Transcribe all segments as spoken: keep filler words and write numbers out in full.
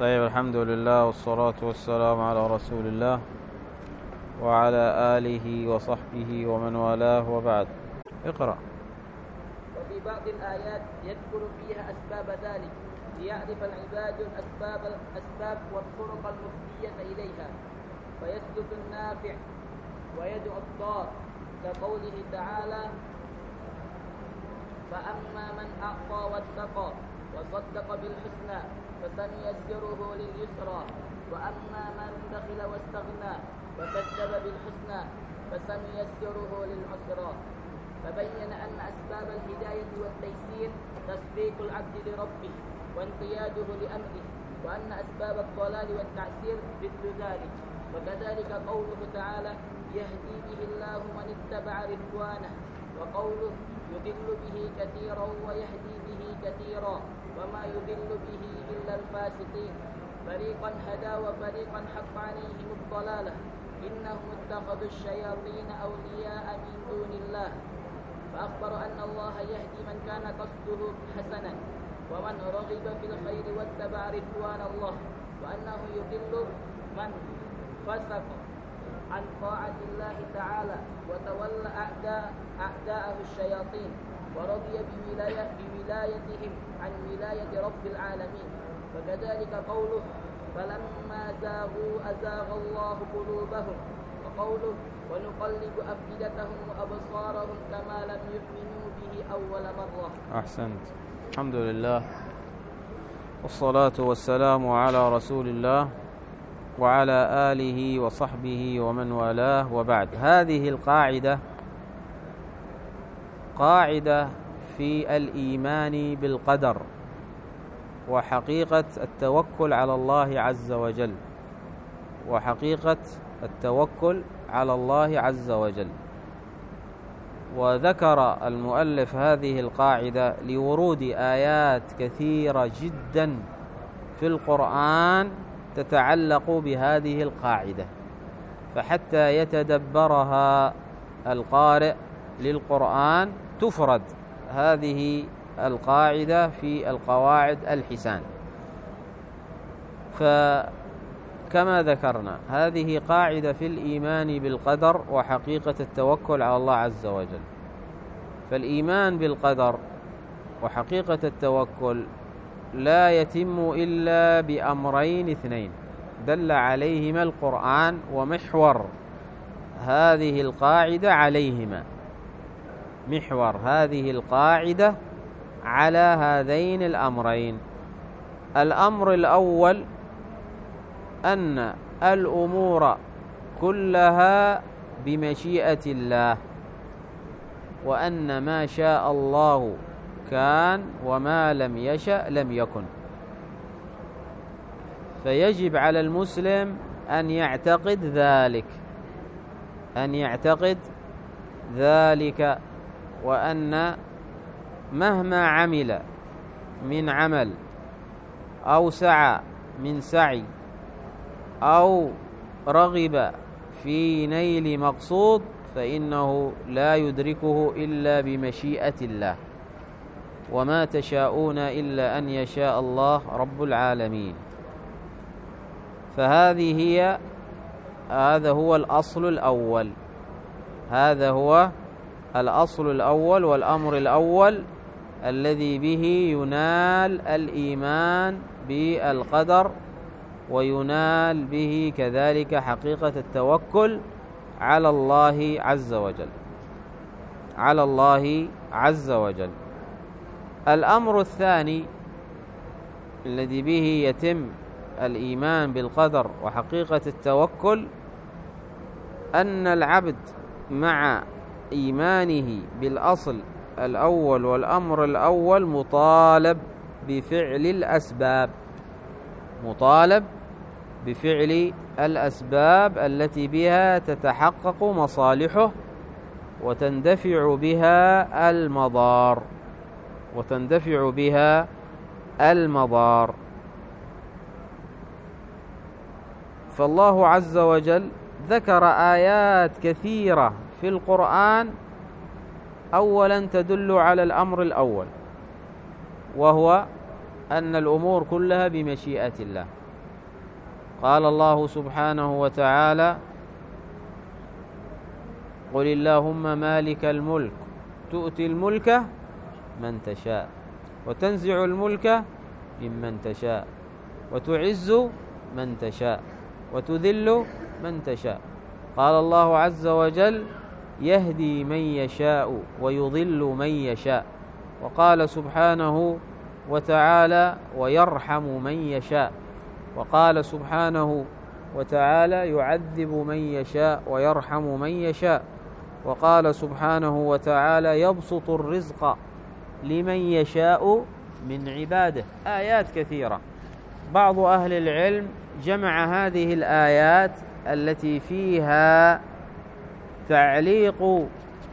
طيب، الحمد لله والصلاة والسلام على رسول الله وعلى آله وصحبه ومن والاه، وبعد. اقرأ. وفي بعض الآيات يذكر فيها أسباب ذلك ليعرف العباد الأسباب الأسباب والطرق المفضية إليها، فيسلك النافع ويدعو الضار، كقوله تعالى: فأما من أعطى واتقى وصدق بالحسنى فسنيسره لليسرى، وأما من بخل واستغنى وكذب بالحسنى فسنيسره للعسرى. فبين أن أسباب الهداية والتيسير تصديق العبد لربه وانقياده لأمره، وأن أسباب الضلال والتعسير ضد ذلك. وكذلك قوله تعالى: يهدي به الله من اتبع رضوانه، وقوله: يضل به كثيرا ويهدي به كثيرا، وما يضل به إلا الفاسقين. فريقا هدى وفريقا حق عليهم الضلالة، إنهم اتخذوا الشياطين أولياء من دون الله. فأخبر أن الله يهدي من كان قصده حسنا، ومن رغب في الخير واتبع رضوان الله، وأنه يضل من فسق عن طاعة الله تعالى وتولى أعداء أعداءه الشياطين، ورضي بولاية بولايتهم عن ولاية رب العالمين. وكذلك قوله: فلما زاغوا أزاغ الله قلوبهم، وقوله: ونقلب أفئدتهم وأبصارهم كما لم يؤمنوا به أول مرة. أحسنت. الحمد لله والصلاة والسلام على رسول الله وعلى آله وصحبه ومن والاه، وبعد. هذه القاعدة قاعدة في الإيمان بالقدر وحقيقة التوكل على الله عز وجل، وحقيقة التوكل على الله عز وجل. وذكر المؤلف هذه القاعدة لورود آيات كثيرة جدا في القرآن تتعلق بهذه القاعدة، فحتى يتدبرها القارئ للقرآن تفرد هذه القاعدة في القواعد الحسان. فكما ذكرنا، هذه قاعدة في الإيمان بالقدر وحقيقة التوكل على الله عز وجل. فالإيمان بالقدر وحقيقة التوكل لا يتم إلا بأمرين اثنين دل عليهما القرآن، ومحور هذه القاعدة عليهما. محور هذه القاعدة على هذين الأمرين. الأمر الأول أن الأمور كلها بمشيئة الله، وأن ما شاء الله كان وما لم يشأ لم يكن. فيجب على المسلم أن يعتقد ذلك أن يعتقد ذلك وأن مهما عمل من عمل أو سعى من سعي أو رغب في نيل مقصود، فإنه لا يدركه إلا بمشيئة الله، وما تشاءون إلا أن يشاء الله رب العالمين. فهذه هي هذا هو الأصل الأول هذا هو الأصل الأول والأمر الأول الذي به ينال الإيمان بالقدر، وينال به كذلك حقيقة التوكل على الله عز وجل على الله عز وجل. الأمر الثاني الذي به يتم الإيمان بالقدر وحقيقة التوكل أن العبد مع إيمانه بالأصل الأول والأمر الأول مطالب بفعل الأسباب مطالب بفعل الأسباب التي بها تتحقق مصالحه وتندفع بها المضار وتندفع بها المضار. فالله عز وجل ذكر آيات كثيرة في القرآن أولا تدل على الأمر الأول، وهو أن الأمور كلها بمشيئة الله. قال الله سبحانه وتعالى: قل اللهم مالك الملك تؤتي الملك من تشاء وتنزع الملك ممن تشاء وتعز من تشاء وتذل من تشاء. قال الله عز وجل: يهدي من يشاء ويضل من يشاء. وقال سبحانه وتعالى: ويرحم من يشاء. وقال سبحانه وتعالى: يعذب من يشاء ويرحم من يشاء. وقال سبحانه وتعالى: يبسط الرزق لمن يشاء من عباده. آيات كثيرة. بعض أهل العلم جمع هذه الآيات التي فيها تعليق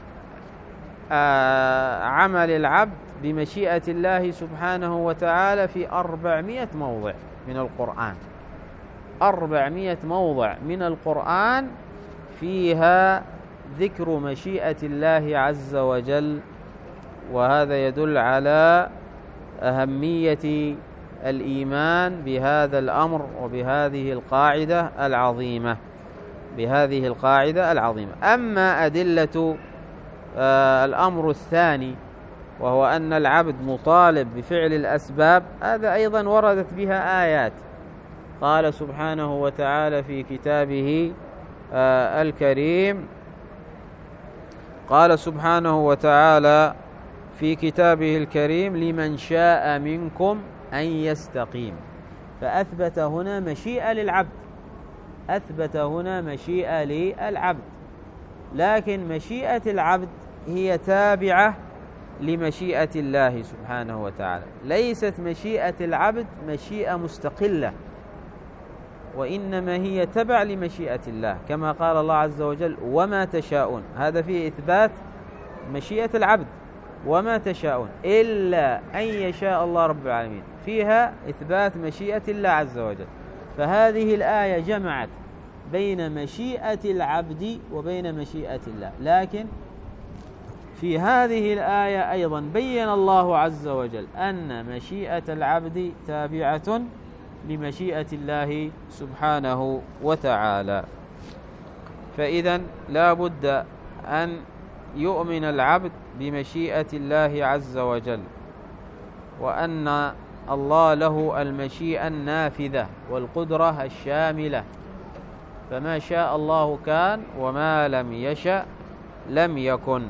عمل العبد بمشيئة الله سبحانه وتعالى في أربعمائة موضع من القرآن. أربعمائة موضع من القرآن فيها ذكر مشيئة الله عز وجل، وهذا يدل على أهمية الإيمان بهذا الأمر وبهذه القاعدة العظيمة بهذه القاعدة العظيمة. أما أدلة آه الأمر الثاني، وهو أن العبد مطالب بفعل الأسباب، هذا أيضا وردت بها آيات. قال سبحانه وتعالى في كتابه آه الكريم قال سبحانه وتعالى في كتابه الكريم: لمن شاء منكم أن يستقيم. فأثبت هنا مشيئة للعبد أثبت هنا مشيئة للعبد لكن مشيئة العبد هي تابعة لمشيئة الله سبحانه وتعالى، ليست مشيئة العبد مشيئة مستقلة، وإنما هي تبع لمشيئة الله، كما قال الله عز وجل: وما تشاءون. هذا فيه إثبات مشيئة العبد، وما تشاءون إلا أن يشاء الله رب العالمين، فيها إثبات مشيئة الله عز وجل. فهذه الآية جمعت بين مشيئة العبد وبين مشيئة الله. لكن في هذه الآية أيضا بين الله عز وجل أن مشيئة العبد تابعة لمشيئة الله سبحانه وتعالى. فإذا لا بد أن يؤمن العبد بمشيئة الله عز وجل، وأن الله له المشيئة النافذة والقدرة الشاملة، فما شاء الله كان وما لم يشأ لم يكن.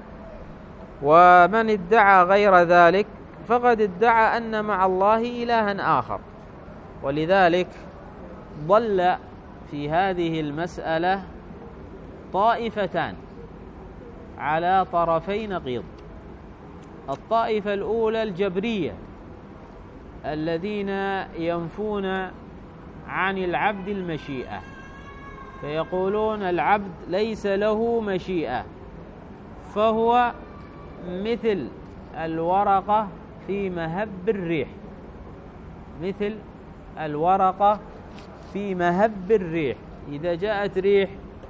ومن ادعى غير ذلك فقد ادعى أن مع الله إلها آخر، ولذلك ضل في هذه المسألة طائفتان على طرفي نقيض. الطائفة الأولى الجبرية الذين ينفون عن العبد المشيئة، فيقولون العبد ليس له مشيئة، فهو مثل الورقة في مهب الريح مثل الورقة في مهب الريح. إذا جاءت ريح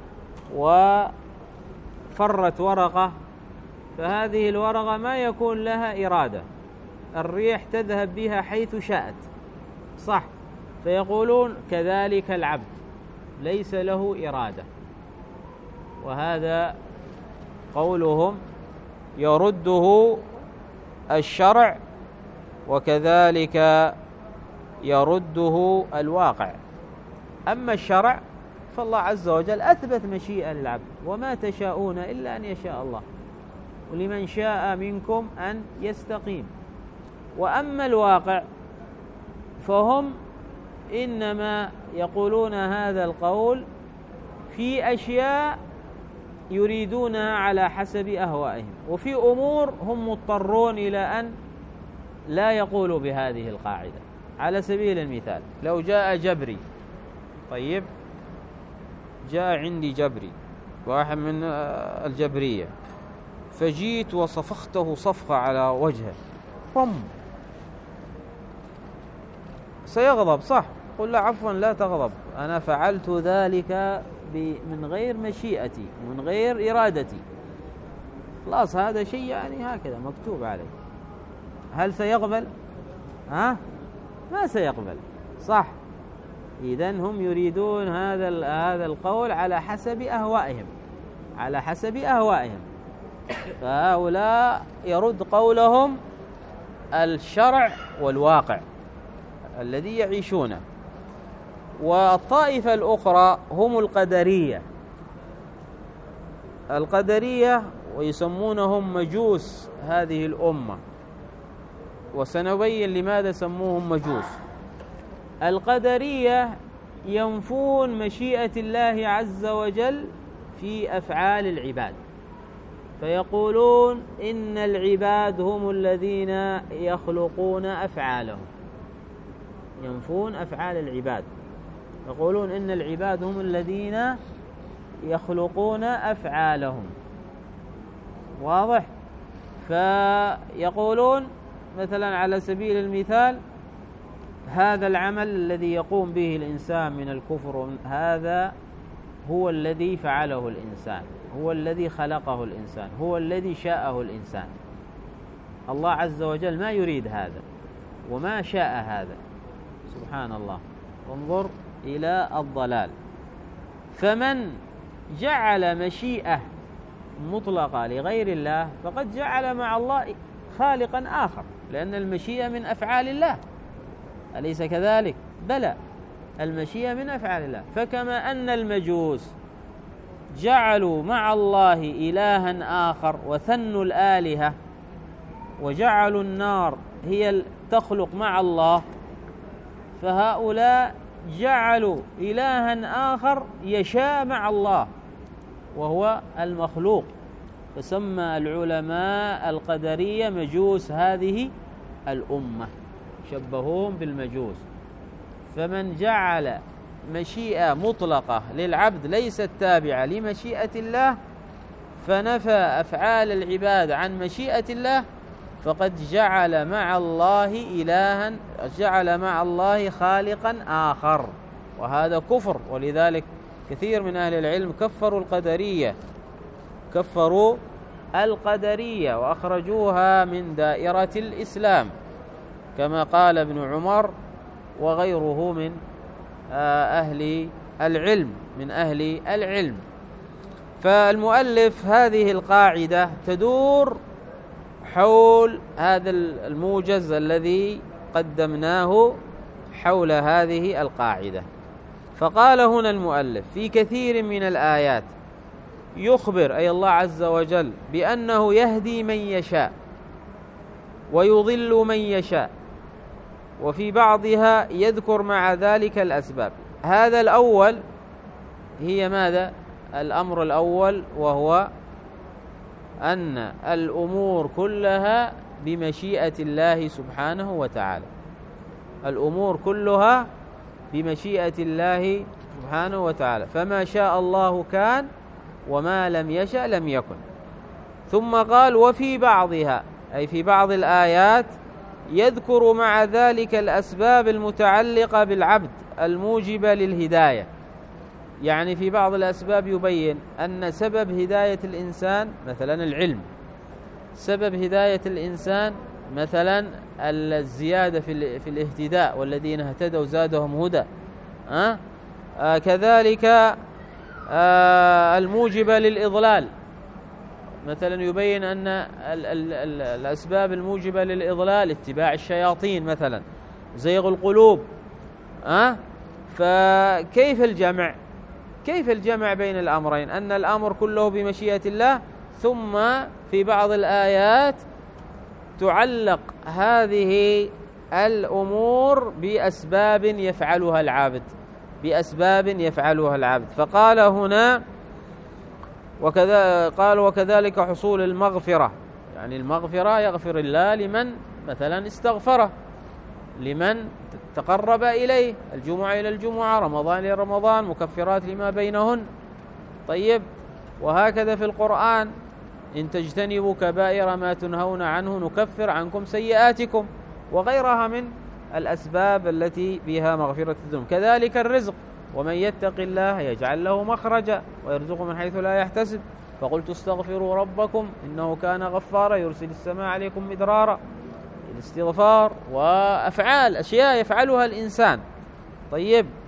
وفرت ورقة، فهذه الورقة ما يكون لها إرادة، الريح تذهب بها حيث شاءت، صح؟ فيقولون كذلك العبد ليس له إرادة، وهذا قولهم يرده الشرع وكذلك يرده الواقع. أما الشرع فالله عز وجل أثبت مشيئة للعبد: وما تشاءون إلا أن يشاء الله ولمن شاء منكم أن يستقيم. وأما الواقع فهم إنما يقولون هذا القول في أشياء يريدونها على حسب أهوائهم، وفي أمور هم مضطرون إلى أن لا يقولوا بهذه القاعدة. على سبيل المثال، لو جاء جبري، طيب جاء عندي جبري واحد من الجبرية، فجيت وصفخته صفقة على وجهه، طم، سيغضب، صح؟ قل لا عفوا لا تغضب، أنا فعلت ذلك من غير مشيئتي ومن غير إرادتي، خلاص هذا شيء يعني هكذا مكتوب عليه. هل سيقبل؟ ها؟ ما سيقبل، صح؟ إذن هم يريدون هذا هذا القول على حسب أهوائهم، على حسب أهوائهم. فهؤلاء يرد قولهم الشرع والواقع الذي يعيشونه. والطائفة الأخرى هم القدرية، القدرية ويسمونهم مجوس هذه الأمة، وسنبين لماذا سموهم مجوس. القدرية ينفون مشيئة الله عز وجل في أفعال العباد، فيقولون إن العباد هم الذين يخلقون أفعالهم، ينفون أفعال العباد، يقولون إن العباد هم الذين يخلقون أفعالهم. واضح؟ فيقولون مثلا على سبيل المثال هذا العمل الذي يقوم به الإنسان من الكفر هذا هو الذي فعله الإنسان، هو الذي خلقه الإنسان، هو الذي شاءه الإنسان. الله عز وجل ما يريد هذا وما شاء هذا، سبحان الله. انظر إلى الضلال. فمن جعل مشيئة مطلقة لغير الله فقد جعل مع الله خالقا آخر، لأن المشيئة من أفعال الله، أليس كذلك؟ بلى، المشيئة من أفعال الله. فكما أن المجوس جعلوا مع الله إلها آخر وثنوا الآلهة وجعلوا النار هي تخلق مع الله، فهؤلاء جعلوا إلها آخر يشاء مع الله وهو المخلوق، فسمى العلماء القدرية مجوس هذه الأمة، شبهوهم بالمجوس. فمن جعل مشيئة مطلقة للعبد ليست تابعة لمشيئة الله فنفى أفعال العباد عن مشيئة الله فقد جعل مع الله إلها، جعل مع الله خالقا آخر، وهذا كفر. ولذلك كثير من أهل العلم كفروا القدرية، كفروا القدرية وأخرجوها من دائرة الإسلام كما قال ابن عمر وغيره من أهل العلم من أهل العلم. فالمؤلف هذه القاعدة تدور حول هذا الموجز الذي قدمناه حول هذه القاعدة. فقال هنا المؤلف في كثير من الآيات يخبر أي الله عز وجل بأنه يهدي من يشاء ويضل من يشاء، وفي بعضها يذكر مع ذلك الأسباب. هذا الأول هي ماذا؟ الأمر الأول، وهو أن الأمور كلها بمشيئة الله سبحانه وتعالى، الأمور كلها بمشيئة الله سبحانه وتعالى، فما شاء الله كان وما لم يشأ لم يكن. ثم قال وفي بعضها أي في بعض الآيات يذكر مع ذلك الأسباب المتعلقة بالعبد الموجبة للهداية، يعني في بعض الأسباب يبين أن سبب هداية الإنسان مثلا العلم، سبب هداية الإنسان مثلا الزيادة في الاهتداء، والذين اهتدوا زادهم هدى. أه؟ آه كذلك آه الموجبة للإضلال، مثلا يبين أن ال ال ال الأسباب الموجبة للإضلال اتباع الشياطين مثلا، زيغ القلوب. أه؟ فكيف الجمع؟ كيف الجمع بين الأمرين؟ أن الأمر كله بمشيئة الله، ثم في بعض الآيات تعلق هذه الأمور بأسباب يفعلها العبد، بأسباب يفعلها العبد. فقال هنا وكذا قال وكذلك حصول المغفرة، يعني المغفرة يغفر الله لمن مثلا استغفره، لمن تقرب إليه، الجمعة إلى الجمعة، رمضان إلى رمضان، مكفرات لما بينهن. طيب، وهكذا في القرآن إن تجتنبوا كبائر ما تنهون عنه نكفر عنكم سيئاتكم، وغيرها من الأسباب التي بها مغفرة الذنوب. كذلك الرزق، ومن يتق الله يجعل له مخرجا ويرزقه من حيث لا يحتسب، فقلت استغفروا ربكم إنه كان غفارا يرسل السماء عليكم مدرارا، الاستغفار وأفعال أشياء يفعلها الإنسان. طيب،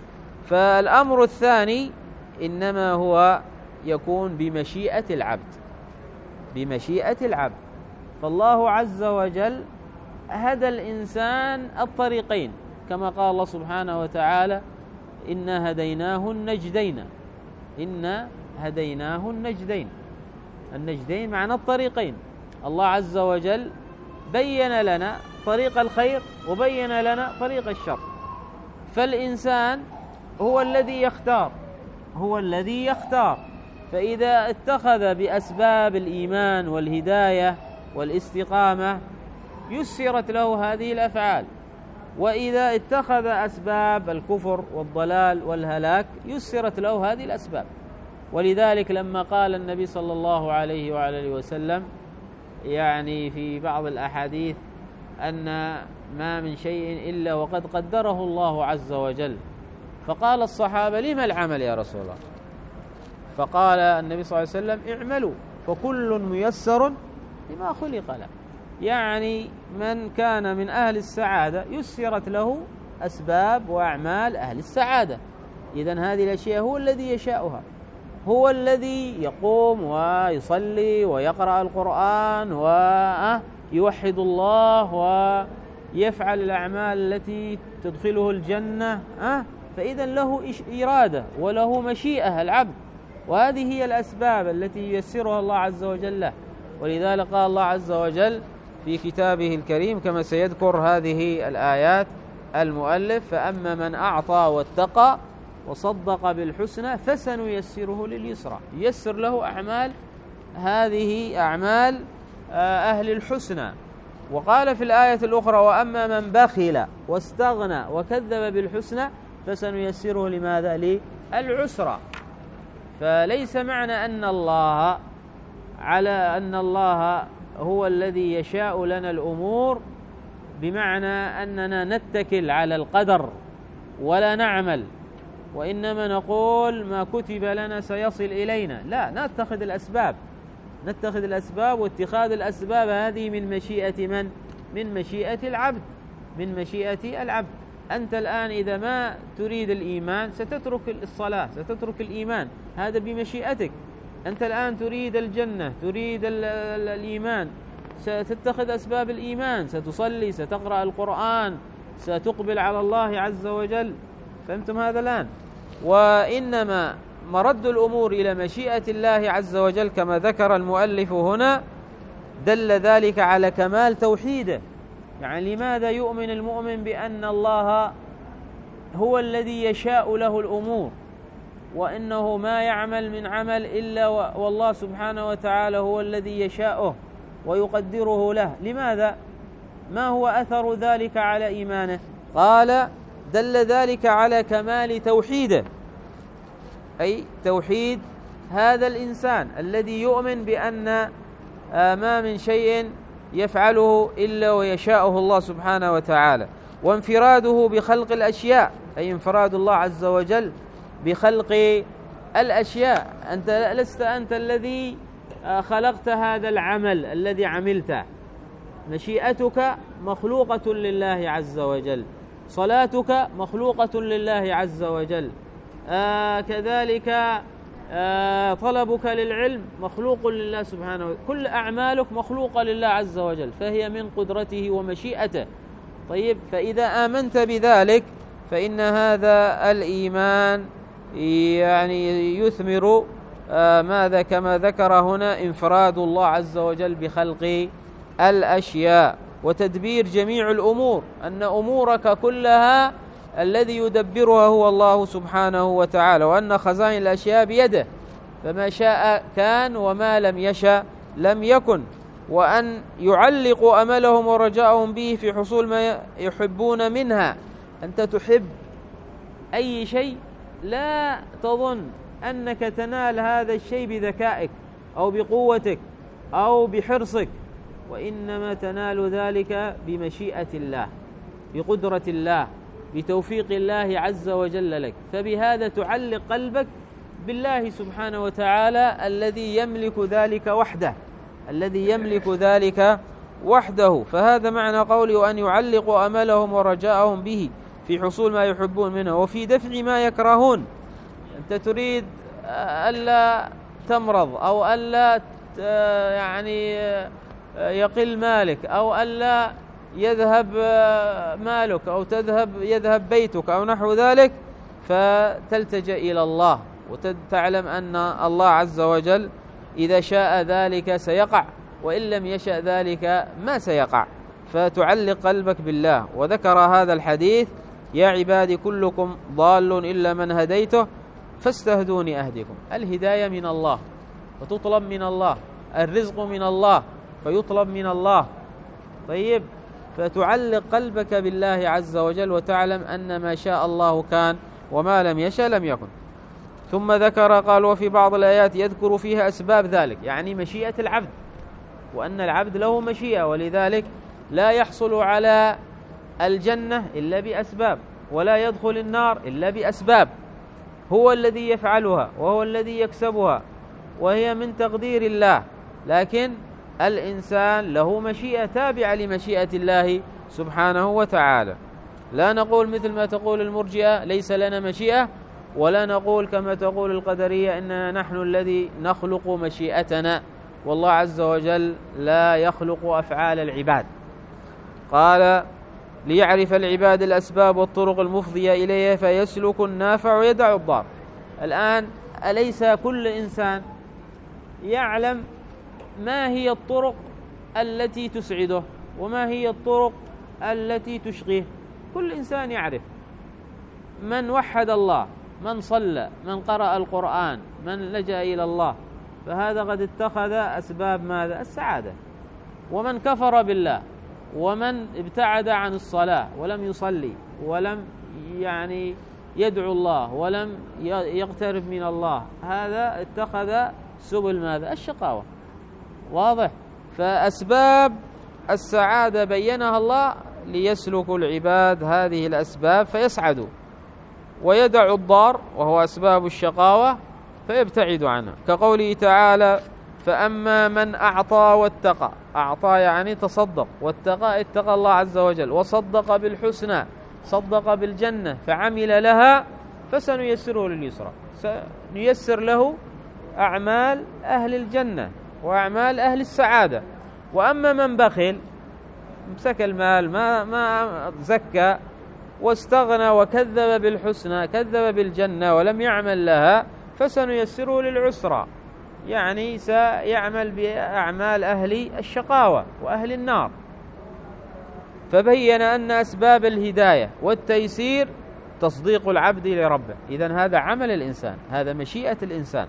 فالأمر الثاني إنما هو يكون بمشيئة العبد، بمشيئة العبد. فالله عز وجل هدى الإنسان الطريقين، كما قال الله سبحانه وتعالى: إنا هديناه النجدين، إنا هديناه النجدين. النجدين معنى الطريقين. الله عز وجل بين لنا طريق الخير وبين لنا طريق الشر، فالإنسان هو الذي يختار، هو الذي يختار. فإذا اتخذ بأسباب الإيمان والهداية والاستقامة يسرت له هذه الأفعال، وإذا اتخذ أسباب الكفر والضلال والهلاك يسرت له هذه الأسباب. ولذلك لما قال النبي صلى الله عليه وعلى وسلم يعني في بعض الأحاديث أن ما من شيء إلا وقد قدره الله عز وجل، فقال الصحابة: لما العمل يا رسول الله؟ فقال النبي صلى الله عليه وسلم: اعملوا فكل ميسر لما خلق له. يعني من كان من أهل السعادة يسرت له أسباب وأعمال أهل السعادة. إذن هذه الأشياء هو الذي يشاؤها، هو الذي يقوم ويصلي ويقرأ القرآن ويوحد الله ويفعل الأعمال التي تدخله الجنة. فإذا له إرادة وله مشيئة العبد، وهذه هي الأسباب التي ييسرها الله عز وجل له. ولذلك قال الله عز وجل في كتابه الكريم كما سيذكر هذه الآيات المؤلف: فأما من أعطى واتقى وصدق بالحسنى فسنيسره لليسرى. ييسر له أعمال، هذه أعمال أهل الحسنى. وقال في الآية الأخرى: وأما من بخل واستغنى وكذب بالحسنى فسنيسره لماذا؟ للعسرى. فليس معنى أن الله على أن الله هو الذي يشاء لنا الأمور بمعنى أننا نتكل على القدر ولا نعمل، وإنما نقول ما كتب لنا سيصل إلينا. لا، نتخذ الأسباب، نتخذ الأسباب، واتخاذ الأسباب هذه من مشيئة من؟ من مشيئة العبد، من مشيئة العبد. أنت الآن إذا ما تريد الإيمان ستترك الصلاة، ستترك الإيمان، هذا بمشيئتك. أنت الآن تريد الجنة، تريد الإيمان، ستتخذ أسباب الإيمان، ستصلي، ستقرأ القرآن، ستقبل على الله عز وجل. فهمتم هذا الآن؟ وإنما مرد الأمور إلى مشيئة الله عز وجل كما ذكر المؤلف هنا، دل ذلك على كمال توحيده. يعني لماذا يؤمن المؤمن بأن الله هو الذي يشاء له الأمور، وإنه ما يعمل من عمل إلا والله سبحانه وتعالى هو الذي يشاءه ويقدره له؟ لماذا؟ ما هو أثر ذلك على إيمانه؟ قال: دل ذلك على كمال توحيده، أي توحيد هذا الإنسان الذي يؤمن بأن ما من شيء يفعله إلا ويشاءه الله سبحانه وتعالى، وانفراده بخلق الأشياء، أي انفراد الله عز وجل بخلق الأشياء. أنت لست أنت الذي خلقت هذا العمل الذي عملته، مشيئتك مخلوقة لله عز وجل، صلاتك مخلوقة لله عز وجل، آه كذلك آه طلبك للعلم مخلوق لله سبحانه وتعالى، كل أعمالك مخلوقة لله عز وجل، فهي من قدرته ومشيئته. طيب، فإذا آمنت بذلك فإن هذا الإيمان يعني يثمر آه ماذا؟ كما ذكر هنا: انفراد الله عز وجل بخلق الأشياء وتدبير جميع الأمور، أن أمورك كلها الذي يدبرها هو الله سبحانه وتعالى، وأن خزائن الأشياء بيده، فما شاء كان وما لم يشاء لم يكن، وأن يعلقوا أملهم ورجاءهم به في حصول ما يحبون منها. أنت تحب أي شيء لا تظن أنك تنال هذا الشيء بذكائك أو بقوتك أو بحرصك، وإنما تنال ذلك بمشيئة الله، بقدرة الله، بتوفيق الله عز وجل لك. فبهذا تعلق قلبك بالله سبحانه وتعالى الذي يملك ذلك وحده، الذي يملك ذلك وحده. فهذا معنى قوله: أن يعلقوا أملهم ورجاءهم به في حصول ما يحبون منه وفي دفع ما يكرهون. أنت تريد ألا تمرض أو ألا يعني يقل مالك أو ألا يذهب مالك أو تذهب يذهب بيتك أو نحو ذلك، فتلتجأ إلى الله وتعلم أن الله عز وجل إذا شاء ذلك سيقع، وإن لم يشأ ذلك ما سيقع، فتعلق قلبك بالله. وذكر هذا الحديث: يا عبادي كلكم ضال إلا من هديته فاستهدوني أهدكم. الهداية من الله فتطلب من الله، الرزق من الله فيطلب من الله. طيب، فتعلق قلبك بالله عز وجل وتعلم أن ما شاء الله كان وما لم يشأ لم يكن. ثم ذكر قال: وفي بعض الآيات يذكر فيها أسباب ذلك، يعني مشيئة العبد، وأن العبد له مشيئة، ولذلك لا يحصل على الجنة إلا بأسباب، ولا يدخل النار إلا بأسباب. هو الذي يفعلها وهو الذي يكسبها، وهي من تقدير الله، لكن الإنسان له مشيئة تابعة لمشيئة الله سبحانه وتعالى. لا نقول مثل ما تقول المرجئة ليس لنا مشيئة، ولا نقول كما تقول القدرية إننا نحن الذي نخلق مشيئتنا، والله عز وجل لا يخلق أفعال العباد. قال: ليعرف العباد الأسباب والطرق المفضية إليه فيسلك النافع ويدع الضار. الآن أليس كل إنسان يعلم ما هي الطرق التي تسعده وما هي الطرق التي تشقيه؟ كل إنسان يعرف، من وحد الله، من صلى، من قرأ القرآن، من لجأ إلى الله، فهذا قد اتخذ أسباب ماذا؟ السعادة. ومن كفر بالله ومن ابتعد عن الصلاة ولم يصلي ولم يعني يدعو الله ولم يقترب من الله، هذا اتخذ سبل ماذا؟ الشقاوة. واضح؟ فأسباب السعادة بينها الله ليسلك العباد هذه الأسباب فيسعدوا، ويدع الضار وهو أسباب الشقاوة فيبتعد عنها، كقوله تعالى: فأما من أعطى واتقى. أعطى يعني تصدق، واتقى اتقى الله عز وجل، وصدق بالحسنى صدق بالجنة فعمل لها فسنيسره لليسرى. سنيسر له أعمال أهل الجنة وأعمال أهل السعادة. وأما من بخل امسك المال ما ما زكى واستغنى وكذب بالحسنى كذب بالجنة ولم يعمل لها فسنيسره للعسرى، يعني سيعمل بأعمال أهل الشقاوة وأهل النار. فبين أن أسباب الهداية والتيسير تصديق العبد لربه. إذن هذا عمل الإنسان، هذا مشيئة الإنسان،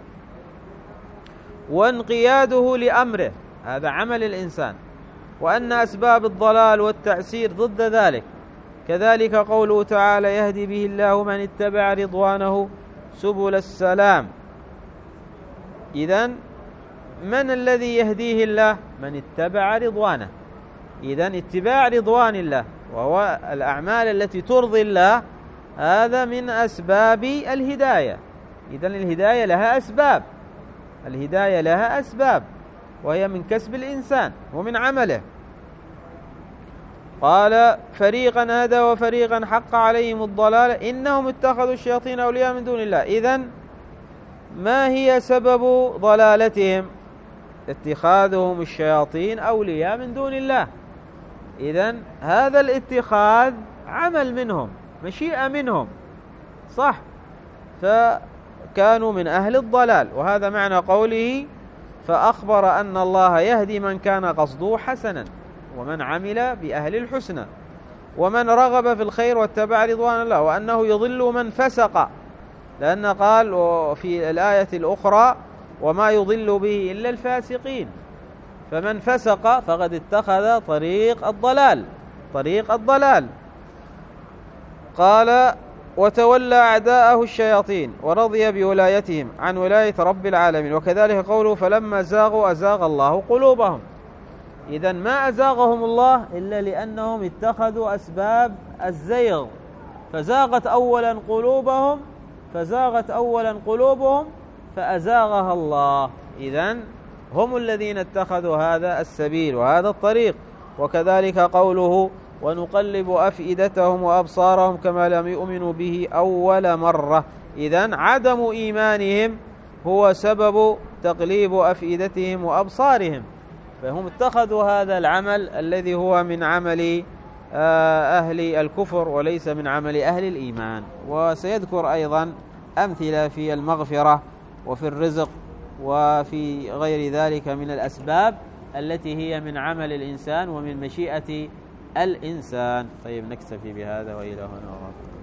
وانقياده لأمره هذا عمل الإنسان. وأن أسباب الضلال والتعسير ضد ذلك. كذلك قوله تعالى: يهدي به الله من اتبع رضوانه سبل السلام. إذن من الذي يهديه الله؟ من اتبع رضوانه. إذن اتباع رضوان الله وهو الأعمال التي ترضي الله هذا من أسباب الهداية. إذن الهداية لها أسباب، الهداية لها أسباب، وهي من كسب الإنسان ومن عمله. قال: فريقا هدى وفريقا حق عليهم الضلال إنهم اتخذوا الشياطين أولياء من دون الله. إذن ما هي سبب ضلالتهم؟ اتخاذهم الشياطين أولياء من دون الله. إذن هذا الاتخاذ عمل منهم، مشيئة منهم، صح؟ فكانوا من أهل الضلال. وهذا معنى قوله: فأخبر أن الله يهدي من كان قصده حسنا ومن عمل بأهل الحسنى ومن رغب في الخير واتبع رضوان الله، وأنه يضل من فسق، لأن قال في الآية الأخرى: وما يضل به إلا الفاسقين. فمن فسق فقد اتخذ طريق الضلال طريق الضلال. قال: وتولى أعداءه الشياطين ورضي بولايتهم عن ولاية رب العالمين. وكذلك قوله: فلما زاغوا أزاغ الله قلوبهم. إذن ما أزاغهم الله إلا لأنهم اتخذوا أسباب الزيغ، فزاغت أولا قلوبهم فزاغت أولا قلوبهم فأزاغها الله. إذن هم الذين اتخذوا هذا السبيل وهذا الطريق. وكذلك قوله: ونقلب أفئدتهم وأبصارهم كما لم يؤمنوا به أول مرة. إذن عدم إيمانهم هو سبب تقليب أفئدتهم وأبصارهم، فهم اتخذوا هذا العمل الذي هو من عمل أهل الكفر وليس من عمل أهل الإيمان. وسيذكر أيضا أمثلة في المغفرة وفي الرزق وفي غير ذلك من الأسباب التي هي من عمل الإنسان ومن مشيئة الإنسان. طيب نكتفي بهذا وإلى هنا.